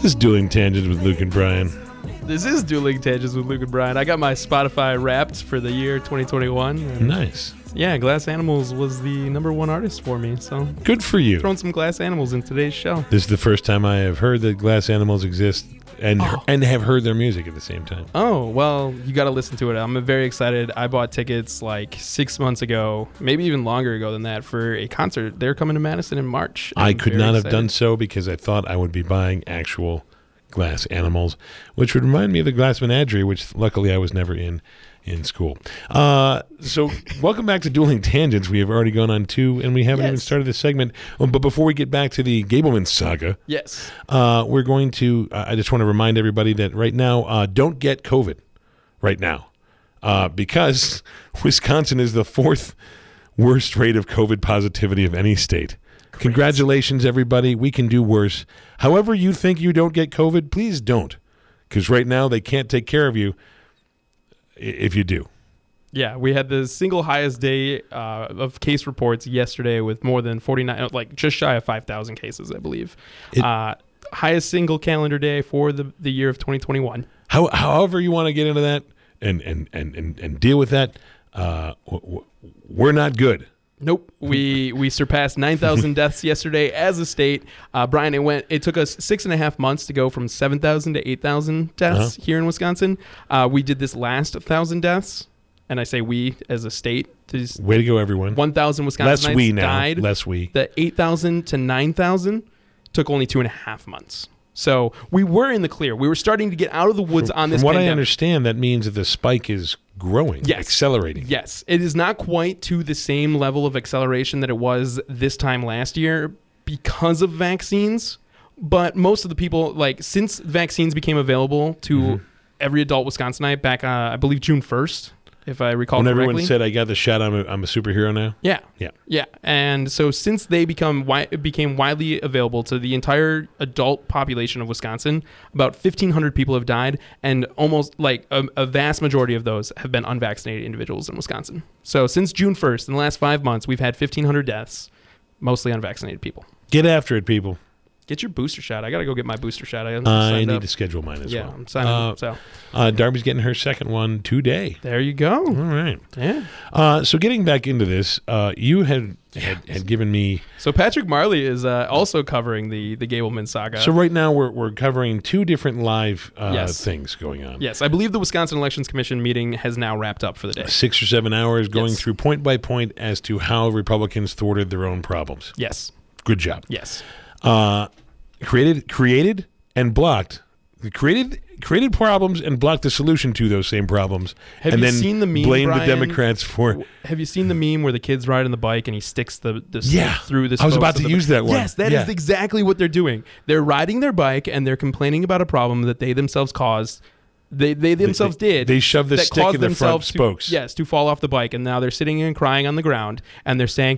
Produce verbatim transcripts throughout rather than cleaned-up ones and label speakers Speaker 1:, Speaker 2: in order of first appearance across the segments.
Speaker 1: This is Dueling Tangents with Luke and Brian.
Speaker 2: This is Dueling Tangents with Luke and Brian. I got my Spotify Wrapped for the year twenty twenty-one. And
Speaker 1: Nice.
Speaker 2: yeah, Glass Animals was the number one artist for me. So
Speaker 1: Good for you.
Speaker 2: throwing some Glass Animals in today's show.
Speaker 1: This is the first time I have heard that Glass Animals exist and
Speaker 2: Oh.
Speaker 1: and have heard their music at the same time.
Speaker 2: Oh, well, you got to listen to it. I'm very excited. I bought tickets like six months ago, maybe even longer ago than that, for a concert. They're coming to Madison in March.
Speaker 1: I
Speaker 2: I'm
Speaker 1: could
Speaker 2: very
Speaker 1: not have
Speaker 2: excited.
Speaker 1: done so because I thought I would be buying actual Glass Animals, which would remind me of the Glass Menagerie, which luckily I was never in in school. Uh, so welcome back to Dueling Tangents. We have already gone on two, and we haven't
Speaker 2: Yes.
Speaker 1: even started this segment. Um, but before we get back to the Gableman saga,
Speaker 2: Yes.
Speaker 1: uh, we're going to, uh, I just want to remind everybody that right now, uh, don't get COVID right now uh, because Wisconsin is the fourth worst rate of COVID positivity of any state. Congratulations, everybody. We can do worse. However you think you don't get COVID, please don't, because right now they can't take care of you i- if you do.
Speaker 2: Yeah, we had the single highest day uh, of case reports yesterday with more than forty-nine, like just shy of five thousand cases, I believe.
Speaker 1: It-
Speaker 2: uh, highest single calendar day for the, the year of twenty twenty-one.
Speaker 1: How, however you want to get into that and, and, and, and, and deal with that, uh, w- w- we're not good.
Speaker 2: Nope. We we surpassed nine thousand deaths yesterday as a state. Uh, Brian, it went. It took us six and a half months to go from seven thousand to eight thousand deaths
Speaker 1: Uh-huh.
Speaker 2: here in Wisconsin. Uh, we did this last thousand deaths, and I say we as a state. These
Speaker 1: Way to go, everyone.
Speaker 2: one thousand
Speaker 1: Less
Speaker 2: Wisconsinites
Speaker 1: we now.
Speaker 2: died.
Speaker 1: Less we.
Speaker 2: The eight thousand to nine thousand took only two and a half months. So we were in the clear. We were starting to get out of the woods on this
Speaker 1: From what
Speaker 2: pandemic.
Speaker 1: I understand, that means that the spike is growing,
Speaker 2: Yes.
Speaker 1: accelerating.
Speaker 2: Yes, it is not quite to the same level of acceleration that it was this time last year because of vaccines. But most of the people, like, since vaccines became available to
Speaker 1: Mm-hmm.
Speaker 2: every adult Wisconsinite back, uh, I believe, June first, if I recall
Speaker 1: When
Speaker 2: correctly.
Speaker 1: everyone said, I got the shot, I'm a, I'm a superhero now.
Speaker 2: yeah.
Speaker 1: Yeah.
Speaker 2: Yeah. And so since they become wi- became widely available to the entire adult population of Wisconsin, about fifteen hundred people have died, and almost like a, a vast majority of those have been unvaccinated individuals in Wisconsin. So since June first, in the last five months, we've had fifteen hundred deaths, mostly unvaccinated people.
Speaker 1: Get after it, people.
Speaker 2: Get your booster shot. I got to go get my booster shot. I,
Speaker 1: I
Speaker 2: signed
Speaker 1: need
Speaker 2: up.
Speaker 1: to schedule mine as
Speaker 2: Yeah,
Speaker 1: well.
Speaker 2: I'm signing
Speaker 1: Uh,
Speaker 2: up. So
Speaker 1: uh, Darby's getting her second one today.
Speaker 2: there you go.
Speaker 1: All right.
Speaker 2: Yeah.
Speaker 1: Uh, so getting back into this, uh, you had, had had given me.
Speaker 2: So Patrick Marley is uh, also covering the the Gableman saga.
Speaker 1: So right now we're we're covering two different live uh,
Speaker 2: Yes.
Speaker 1: things going on.
Speaker 2: Yes, I believe the Wisconsin Elections Commission meeting has now wrapped up for the day.
Speaker 1: Six or seven hours going
Speaker 2: Yes.
Speaker 1: through point by point as to how Republicans thwarted their own problems.
Speaker 2: Yes.
Speaker 1: Good job.
Speaker 2: Yes.
Speaker 1: Uh, created created and blocked created created problems and blocked the solution to those same problems.
Speaker 2: Have
Speaker 1: and
Speaker 2: you
Speaker 1: then
Speaker 2: seen the meme,
Speaker 1: blamed
Speaker 2: Brian?
Speaker 1: the Democrats for.
Speaker 2: Have you seen the meme where the kid's riding the bike and he sticks the, the
Speaker 1: Yeah.
Speaker 2: stick through the
Speaker 1: I was
Speaker 2: spokes
Speaker 1: about
Speaker 2: of
Speaker 1: to
Speaker 2: the
Speaker 1: use
Speaker 2: bi-
Speaker 1: that one.
Speaker 2: Yes, that is
Speaker 1: Yeah.
Speaker 2: exactly what they're doing. They're riding their bike and they're complaining about a problem that they themselves caused. They they themselves
Speaker 1: they-
Speaker 2: did.
Speaker 1: they shoved the
Speaker 2: that
Speaker 1: stick
Speaker 2: caused
Speaker 1: in the front
Speaker 2: themselves to-
Speaker 1: spokes.
Speaker 2: Yes, to fall off the bike, and now they're sitting and crying on the ground, and they're saying,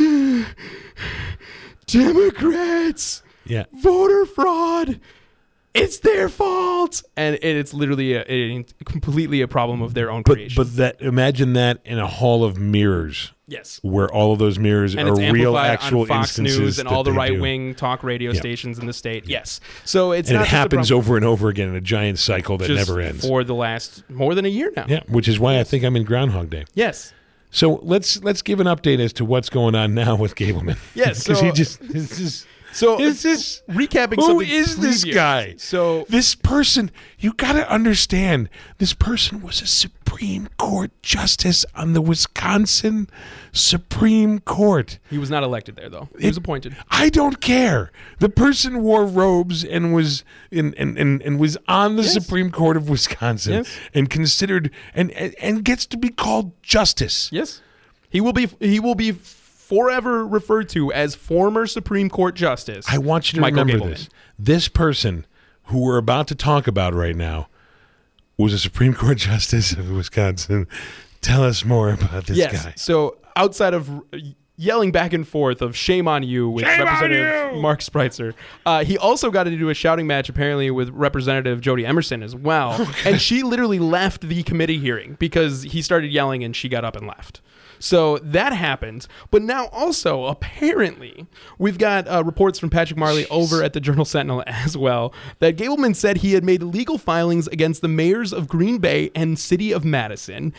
Speaker 2: "Democrats,
Speaker 1: Yeah.
Speaker 2: voter fraud. It's their fault," and it, it's literally a, a, completely a problem of their own
Speaker 1: But
Speaker 2: creation.
Speaker 1: but that imagine that in a hall of mirrors
Speaker 2: yes.
Speaker 1: where all of those mirrors
Speaker 2: And
Speaker 1: are
Speaker 2: it's
Speaker 1: real
Speaker 2: amplified
Speaker 1: actual
Speaker 2: on Fox
Speaker 1: instances
Speaker 2: News and
Speaker 1: that
Speaker 2: all the
Speaker 1: they do.
Speaker 2: right-wing talk radio
Speaker 1: Yeah.
Speaker 2: stations in the state. Yes, so it's
Speaker 1: And
Speaker 2: not
Speaker 1: it
Speaker 2: just a
Speaker 1: happens
Speaker 2: problem
Speaker 1: over and over again in a giant cycle that
Speaker 2: just
Speaker 1: never ends.
Speaker 2: for the last more than a year now.
Speaker 1: Yeah, which is why I think I'm in Groundhog Day.
Speaker 2: Yes.
Speaker 1: So let's let's give an update as to what's going on now with Gableman.
Speaker 2: Yes,
Speaker 1: because
Speaker 2: so-
Speaker 1: he just this is
Speaker 2: So
Speaker 1: is this
Speaker 2: recapping.
Speaker 1: who
Speaker 2: something
Speaker 1: is this
Speaker 2: previous.
Speaker 1: guy?
Speaker 2: So
Speaker 1: This person, you got to understand, this person was a Supreme Court justice on the Wisconsin Supreme Court.
Speaker 2: he was not elected there, though. He
Speaker 1: It-
Speaker 2: was appointed.
Speaker 1: I don't care. The person wore robes and was in, and, and, and was on the
Speaker 2: Yes.
Speaker 1: Supreme Court of Wisconsin
Speaker 2: Yes.
Speaker 1: and considered and, and and gets to be called justice.
Speaker 2: Yes, he will be. He will be forever referred to as former Supreme Court Justice.
Speaker 1: I want you to
Speaker 2: Michael
Speaker 1: remember
Speaker 2: Gableman.
Speaker 1: this. This person who we're about to talk about right now was a Supreme Court justice of Wisconsin. Tell us more about this
Speaker 2: Yes.
Speaker 1: guy.
Speaker 2: So outside of yelling back and forth of "shame on you" with
Speaker 1: Shame
Speaker 2: Representative
Speaker 1: on you!
Speaker 2: Mark Spreitzer. Uh, he also got into a shouting match apparently with Representative Jody Emerson as well, okay. and she literally left the committee hearing because he started yelling and she got up and left. So that happened. But now also, apparently, we've got uh, reports from Patrick Marley Jeez. over at the Journal-Sentinel as well, that Gableman said he had made legal filings against the mayors of Green Bay and City of Madison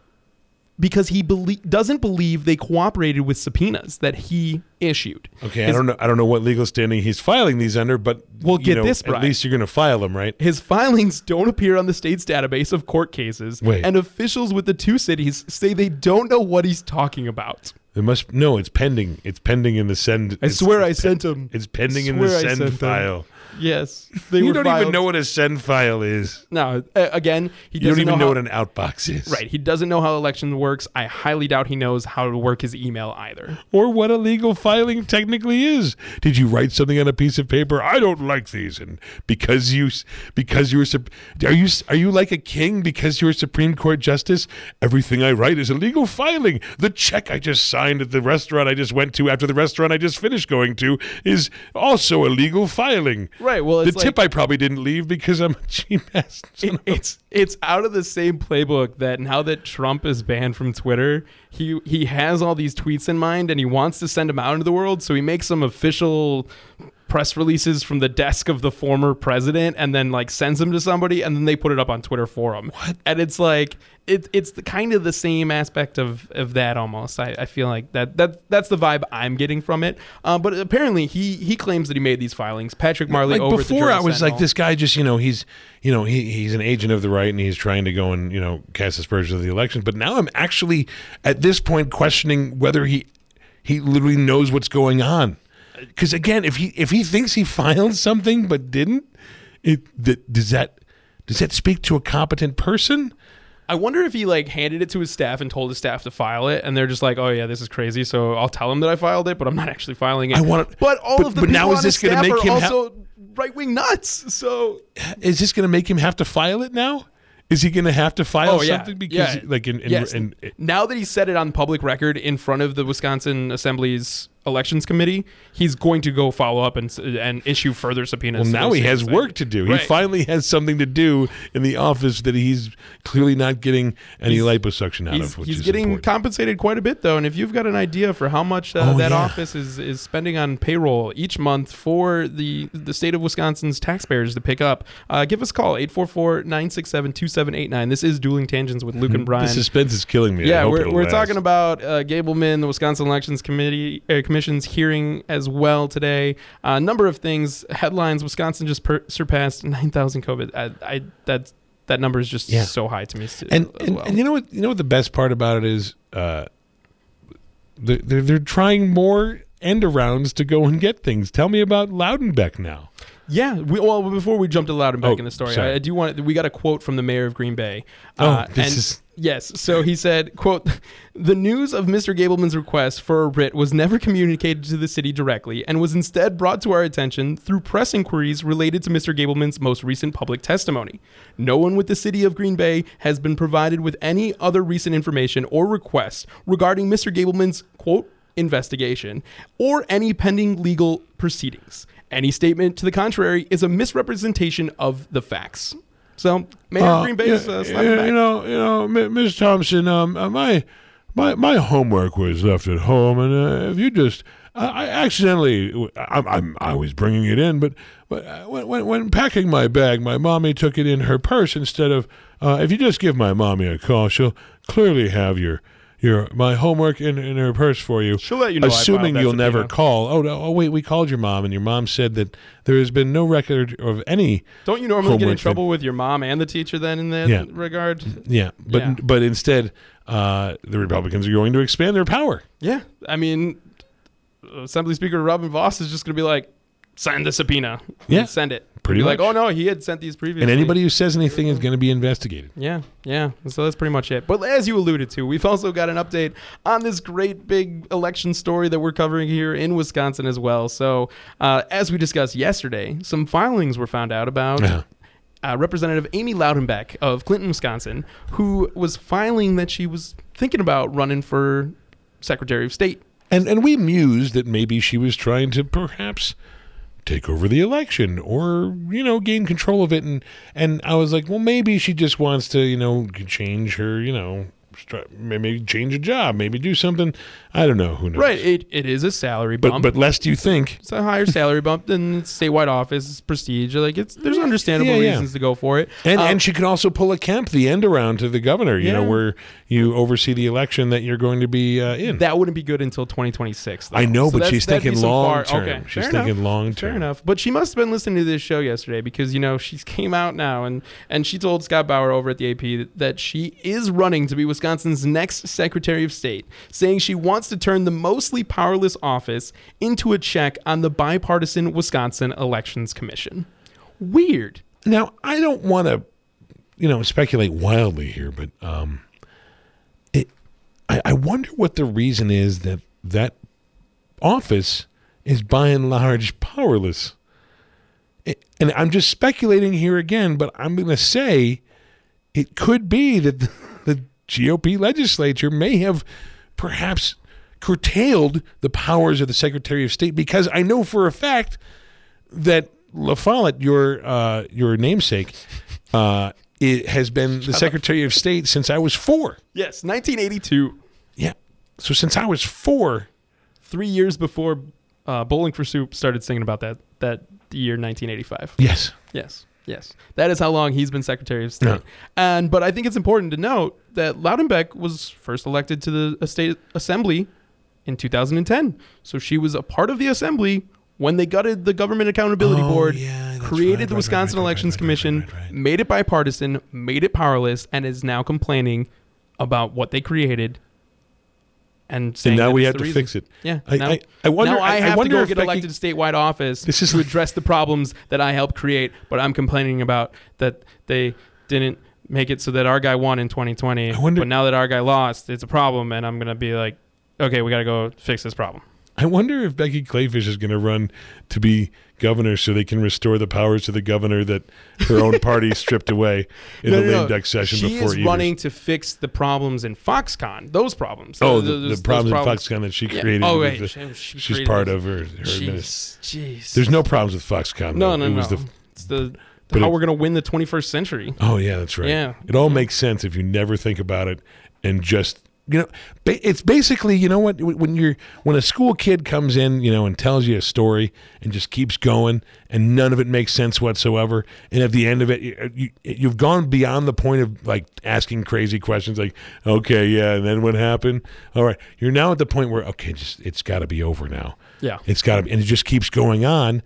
Speaker 2: because he belie- doesn't believe they cooperated with subpoenas that he issued.
Speaker 1: Okay,
Speaker 2: His,
Speaker 1: I don't know. I don't know what legal standing he's filing these under, but
Speaker 2: we'll
Speaker 1: you
Speaker 2: get
Speaker 1: know,
Speaker 2: this, Brian.
Speaker 1: At least you're going to file them, right?
Speaker 2: His filings don't appear on the state's database of court cases,
Speaker 1: Wait.
Speaker 2: and officials with the two cities say they don't know what he's talking about.
Speaker 1: It must no. It's pending. It's pending in the send.
Speaker 2: I
Speaker 1: it's,
Speaker 2: swear
Speaker 1: it's
Speaker 2: I
Speaker 1: pen,
Speaker 2: sent him.
Speaker 1: It's pending in
Speaker 2: Swear
Speaker 1: the
Speaker 2: I
Speaker 1: send
Speaker 2: sent
Speaker 1: file.
Speaker 2: Them. Yes, they
Speaker 1: you
Speaker 2: were
Speaker 1: don't
Speaker 2: filed.
Speaker 1: even know what a send file is.
Speaker 2: No, uh, again, he
Speaker 1: You
Speaker 2: doesn't
Speaker 1: don't even
Speaker 2: know,
Speaker 1: know,
Speaker 2: how,
Speaker 1: what an outbox is.
Speaker 2: Right, he doesn't know how election works. I highly doubt he knows how to work his email either,
Speaker 1: or what a legal filing technically is. Did you write something on a piece of paper? I don't like these, and because you because you're are you are you like a king because you're a Supreme Court justice? Everything I write is a legal filing. The check I just signed at the restaurant I just went to after the restaurant I just finished going to is also a legal filing.
Speaker 2: Right. Well, it's
Speaker 1: the
Speaker 2: like,
Speaker 1: tip I probably didn't leave because I'm a G-Mass.
Speaker 2: It, it's it's out of the same playbook that now that Trump is banned from Twitter, he he has all these tweets in mind and he wants to send them out into the world, so he makes some official press releases from the desk of the former president and then like sends them to somebody and then they put it up on Twitter for him.
Speaker 1: What?
Speaker 2: And it's like it, it's the, kind of the same aspect of, of that almost. I, I feel like that, that that's the vibe I'm getting from it. Uh, but apparently he he claims that he made these filings. Patrick Marley
Speaker 1: like
Speaker 2: over
Speaker 1: before
Speaker 2: at the
Speaker 1: I was
Speaker 2: Journal-Sentinel.
Speaker 1: like, this guy just, you know, he's, you know, he he's an agent of the right and he's trying to go and, you know, cast aspersions of the elections. But now I'm actually at this point questioning whether he he literally knows what's going on. Because again, if he if he thinks he filed something but didn't, it that, does that does that speak to a competent person?
Speaker 2: I wonder if he like handed it to his staff and told his staff to file it, and they're just like, "Oh yeah, this is crazy." So I'll tell him that I filed it, but I'm not actually filing it.
Speaker 1: I want,
Speaker 2: but all
Speaker 1: but,
Speaker 2: of the
Speaker 1: but
Speaker 2: people
Speaker 1: now
Speaker 2: on
Speaker 1: is
Speaker 2: his
Speaker 1: this going to
Speaker 2: staff
Speaker 1: make
Speaker 2: are
Speaker 1: him
Speaker 2: also
Speaker 1: ha-
Speaker 2: right wing nuts. So
Speaker 1: is this going to make him have to file it now? Is he going to have to file
Speaker 2: oh, yeah.
Speaker 1: something because
Speaker 2: yeah.
Speaker 1: like in, in,
Speaker 2: yes.
Speaker 1: in, in
Speaker 2: now that he said it on public record in front of the Wisconsin Assembly's elections committee, he's going to go follow up and and issue further subpoenas.
Speaker 1: Well, now he has things. work to do. Right. He finally has something to do in the office that he's clearly not getting any he's, liposuction out
Speaker 2: he's,
Speaker 1: of. Which
Speaker 2: he's
Speaker 1: is
Speaker 2: getting
Speaker 1: important.
Speaker 2: compensated quite a bit, though. And if you've got an idea for how much uh,
Speaker 1: oh,
Speaker 2: that
Speaker 1: yeah.
Speaker 2: office is, is spending on payroll each month for the, the state of Wisconsin's taxpayers to pick up, uh, give us a call, eight four four, nine six seven, two seven eight nine. This is Dueling Tangents with Luke and Brian.
Speaker 1: The suspense is killing me.
Speaker 2: Yeah,
Speaker 1: I hope
Speaker 2: we're,
Speaker 1: it'll
Speaker 2: we're
Speaker 1: last.
Speaker 2: talking about uh, Gableman, the Wisconsin Elections Committee uh, Commission's hearing as well today. A uh, number of things. Headlines: Wisconsin just per- surpassed nine thousand COVID. I, I that's that number is just
Speaker 1: yeah.
Speaker 2: so high to me. Still,
Speaker 1: and
Speaker 2: as
Speaker 1: and,
Speaker 2: well.
Speaker 1: and you know what? You know what the best part about it is? Uh, they're, they're they're trying more end arounds to go and get things. Tell me about Loudenbeck now.
Speaker 2: Yeah, we, well, before we jump to Loudenbeck
Speaker 1: oh,
Speaker 2: in the story,
Speaker 1: sorry.
Speaker 2: I, I do want we got a quote from the mayor of Green Bay.
Speaker 1: Oh,
Speaker 2: uh,
Speaker 1: this
Speaker 2: and
Speaker 1: is
Speaker 2: yes. So he said, "quote The news of Mister Gableman's request for a writ was never communicated to the city directly, and was instead brought to our attention through press inquiries related to Mister Gableman's most recent public testimony. No one with the city of Green Bay has been provided with any other recent information or requests regarding Mister Gableman's quote investigation or any pending legal proceedings. Any statement to the contrary is a misrepresentation of the facts." So, Mayor
Speaker 1: uh,
Speaker 2: of Green Bay is uh, slapping
Speaker 1: yeah,
Speaker 2: back.
Speaker 1: You know, you know, Miz Thompson. Um, uh, my my my homework was left at home, and uh, if you just, uh, I accidentally, I'm, I'm I was bringing it in, but but uh, when, when when packing my bag, my mommy took it in her purse instead of. Uh, if you just give my mommy a call, she'll clearly have your. Your my homework in, in her purse for you.
Speaker 2: She'll let you know.
Speaker 1: Assuming
Speaker 2: I
Speaker 1: you'll
Speaker 2: subpoena.
Speaker 1: never call. Oh no! Oh wait, we called your mom, and your mom said that there has been no record of any.
Speaker 2: Don't you normally get in
Speaker 1: homework
Speaker 2: trouble
Speaker 1: that,
Speaker 2: with your mom and the teacher then in that
Speaker 1: yeah.
Speaker 2: regard?
Speaker 1: Yeah, but
Speaker 2: Yeah.
Speaker 1: but instead, uh, the Republicans are going to expand their power.
Speaker 2: Yeah, I mean, Assembly Speaker Robin Voss is just going to be like, send the subpoena.
Speaker 1: Yeah.
Speaker 2: Send it.
Speaker 1: Pretty
Speaker 2: be
Speaker 1: much.
Speaker 2: like, oh no, he had sent these previously.
Speaker 1: And anybody who says anything is going to be investigated.
Speaker 2: Yeah, yeah. So that's pretty much it. But as you alluded to, we've also got an update on this great big election story that we're covering here in Wisconsin as well. So uh, as we discussed yesterday, some filings were found out about
Speaker 1: Yeah.
Speaker 2: uh, Representative Amy Loudenbeck of Clinton, Wisconsin, who was filing that she was thinking about running for Secretary of State
Speaker 1: And and we mused that maybe she was trying to perhaps take over the election or, you know, gain control of it. And, and I was like, well, maybe she just wants to, you know, change her, you know, maybe change a job, maybe do something. I don't know. Who knows?
Speaker 2: Right. It it is a salary bump.
Speaker 1: But but lest you think
Speaker 2: it's a higher salary bump than statewide office. It's prestige. Like it's there's understandable
Speaker 1: yeah, yeah.
Speaker 2: reasons to go for it.
Speaker 1: And
Speaker 2: um,
Speaker 1: and she could also pull a Kemp, the end around to the governor, you
Speaker 2: Yeah.
Speaker 1: know, where you oversee the election that you're going to be uh, in.
Speaker 2: that wouldn't be good until twenty twenty-six. Though.
Speaker 1: I know,
Speaker 2: So
Speaker 1: but
Speaker 2: that's-
Speaker 1: she's
Speaker 2: that'd be
Speaker 1: thinking
Speaker 2: some
Speaker 1: long
Speaker 2: far-
Speaker 1: term.
Speaker 2: Okay,
Speaker 1: She's
Speaker 2: fair
Speaker 1: thinking
Speaker 2: enough.
Speaker 1: long
Speaker 2: Fair
Speaker 1: term.
Speaker 2: enough. But she must have been listening to this show yesterday because, you know, she came out now and, and she told Scott Bauer over at the A P that, that she is running to be Wisconsin's next Secretary of State, saying she wants to turn the mostly powerless office into a check on the bipartisan Wisconsin Elections Commission. Weird.
Speaker 1: Now, I don't want to, you know, speculate wildly here, but um, it, I, I wonder what the reason is that that office is by and large powerless. It, and I'm just speculating here again, but I'm going to say it could be that the, the G O P legislature may have perhaps curtailed the powers of the Secretary of State, because I know for a fact that La Follette, your uh, your namesake, uh, it has been the Secretary of State since I was four.
Speaker 2: Yes, nineteen eighty-two.
Speaker 1: Yeah. So since I was four.
Speaker 2: Three years before uh, Bowling for Soup started singing about that, that year nineteen eighty-five.
Speaker 1: Yes.
Speaker 2: Yes, yes. That is how long he's been Secretary of State.
Speaker 1: Yeah.
Speaker 2: And but I think it's important to note that Loudenbeck was first elected to the state assembly in two thousand ten. So she was a part of the assembly when they gutted the Government Accountability
Speaker 1: Oh,
Speaker 2: Board,
Speaker 1: yeah, that's
Speaker 2: created
Speaker 1: right,
Speaker 2: the
Speaker 1: right,
Speaker 2: Wisconsin
Speaker 1: right, right,
Speaker 2: Elections
Speaker 1: right, right,
Speaker 2: Commission,
Speaker 1: right, right, right.
Speaker 2: made it bipartisan, made it powerless, and is now complaining about what they created. And, saying
Speaker 1: And now
Speaker 2: that
Speaker 1: we
Speaker 2: it's
Speaker 1: have
Speaker 2: the
Speaker 1: to
Speaker 2: reason.
Speaker 1: fix it.
Speaker 2: Yeah.
Speaker 1: I,
Speaker 2: now,
Speaker 1: I, I wonder.
Speaker 2: now I,
Speaker 1: I,
Speaker 2: have
Speaker 1: I wonder
Speaker 2: to go
Speaker 1: if
Speaker 2: get
Speaker 1: Becky,
Speaker 2: elected to statewide office
Speaker 1: This is
Speaker 2: to
Speaker 1: like-
Speaker 2: address the problems that I helped create, but I'm complaining about that they didn't make it so that our guy won in twenty twenty.
Speaker 1: I wonder-
Speaker 2: but now that our guy lost, it's a problem, and I'm going to be like, okay, we got to go fix this problem.
Speaker 1: I wonder if Becky Clayfish is going to run to be governor so they can restore the powers to the governor that her own party stripped away in
Speaker 2: No,
Speaker 1: the
Speaker 2: no,
Speaker 1: lame
Speaker 2: no.
Speaker 1: duck session
Speaker 2: she
Speaker 1: before
Speaker 2: is
Speaker 1: Evers.
Speaker 2: running to fix the problems in Foxconn. Those problems.
Speaker 1: Oh,
Speaker 2: Those-
Speaker 1: the,
Speaker 2: those-
Speaker 1: the
Speaker 2: those
Speaker 1: problems in
Speaker 2: problems.
Speaker 1: Foxconn that she
Speaker 2: Yeah.
Speaker 1: created.
Speaker 2: Oh,
Speaker 1: with
Speaker 2: wait.
Speaker 1: the-
Speaker 2: she- she
Speaker 1: she's
Speaker 2: created
Speaker 1: part
Speaker 2: those.
Speaker 1: of her. her administ-
Speaker 2: Jeez. Jeez.
Speaker 1: There's no problems with Foxconn.
Speaker 2: No,
Speaker 1: though.
Speaker 2: no,
Speaker 1: it
Speaker 2: no.
Speaker 1: was the,
Speaker 2: It's the
Speaker 1: But
Speaker 2: how
Speaker 1: it-
Speaker 2: we're going to win the twenty-first century.
Speaker 1: Oh, yeah, that's right.
Speaker 2: Yeah.
Speaker 1: It all makes sense if you never think about it and just, you know, ba- it's basically, you know what, when you're, when a school kid comes in, you know, and tells you a story and just keeps going and none of it makes sense whatsoever. And at the end of it, you, you, you've gone beyond the point of like asking crazy questions like, okay, yeah, and then what happened? All right. You're now at the point where, okay, just, it's got to be over now.
Speaker 2: Yeah.
Speaker 1: It's got to be, and it just keeps going on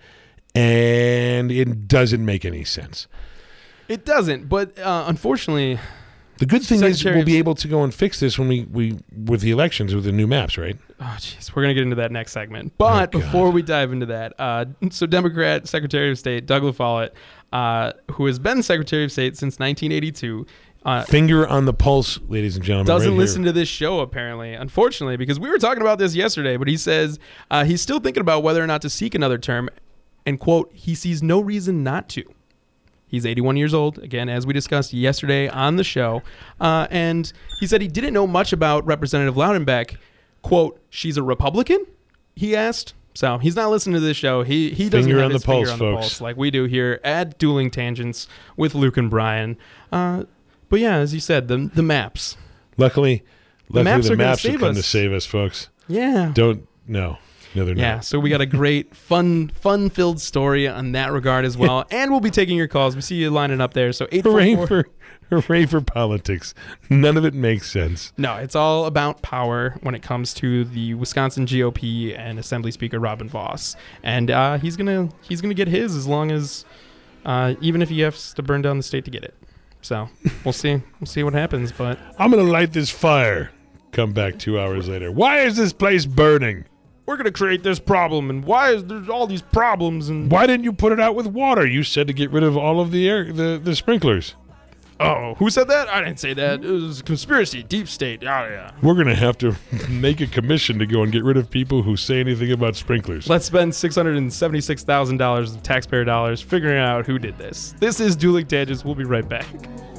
Speaker 1: and it doesn't make any sense.
Speaker 2: It doesn't, but uh, unfortunately,
Speaker 1: The good thing is
Speaker 2: Secretary
Speaker 1: we'll
Speaker 2: of-
Speaker 1: be able to go and fix this when we, we with the elections with the new maps, right?
Speaker 2: oh jeez, we're gonna get into that next segment. But
Speaker 1: Oh, God.
Speaker 2: before we dive into that, uh, so Democrat Secretary of State Doug La Follette, uh, who has been Secretary of State since nineteen eighty-two, uh,
Speaker 1: Finger on the pulse, ladies and gentlemen.
Speaker 2: doesn't
Speaker 1: right
Speaker 2: listen
Speaker 1: here.
Speaker 2: to this show apparently, unfortunately, because we were talking about this yesterday. But he says uh, he's still thinking about whether or not to seek another term, and quote, he sees no reason not to. He's eighty-one years old, again, as we discussed yesterday on the show. Uh, and he said he didn't know much about Representative Loudenbeck. Quote, she's a Republican? He asked. So he's not listening to this show. He he doesn't
Speaker 1: Finger
Speaker 2: have
Speaker 1: on
Speaker 2: his
Speaker 1: the pulse,
Speaker 2: finger on the
Speaker 1: folks.
Speaker 2: pulse like we do here at Dueling Tangents with Luke and Brian. Uh, but yeah, as you said, the the maps.
Speaker 1: Luckily, luckily
Speaker 2: maps
Speaker 1: the
Speaker 2: are gonna
Speaker 1: maps
Speaker 2: save
Speaker 1: have come
Speaker 2: us.
Speaker 1: to save us, folks.
Speaker 2: Yeah.
Speaker 1: Don't, no. No, they're
Speaker 2: Yeah,
Speaker 1: not.
Speaker 2: so we got a great, fun, fun-filled story on that regard as well. And we'll be taking your calls. We see you lining up there. So eight four
Speaker 1: Hooray
Speaker 2: four.
Speaker 1: for, hooray for politics. None of it makes sense.
Speaker 2: No, it's all about power when it comes to the Wisconsin G O P and Assembly Speaker Robin Voss, and uh, he's gonna he's gonna get his as long as uh, even if he has to burn down the state to get it. So we'll see we'll see what happens. But
Speaker 1: I'm going to light this fire. Come back two hours later. Why is this place burning?
Speaker 2: we're gonna create this problem, and why is there all these problems? And
Speaker 1: Why didn't you put it out with water? You said to get rid of all of the air, the, the sprinklers.
Speaker 2: oh, who said that? I didn't say that. It was a conspiracy, deep state. Yeah, yeah.
Speaker 1: We're going to have to make a commission to go and get rid of people who say anything about sprinklers.
Speaker 2: Let's spend six hundred and seventy-six thousand dollars of taxpayer dollars figuring out who did this. This is Dueling Tangents. We'll be right back.